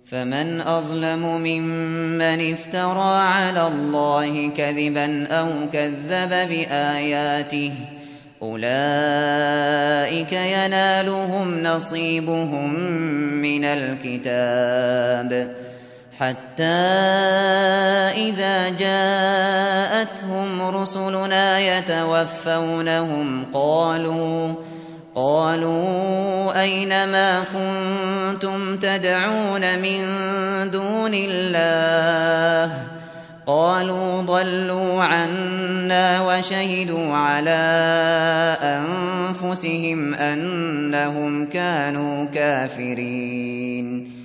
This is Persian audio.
فمن أظلم ممن افترى على الله كذبا أو كذب بآياته أولئك ينالهم نصيبهم من الكتاب حتى إذا جاءتهم رسلنا يتوفونهم قالوا أين ما كنتم تدعون من دون الله قالوا ضلوا عنا وشهدوا على أنفسهم أنهم كانوا كافرين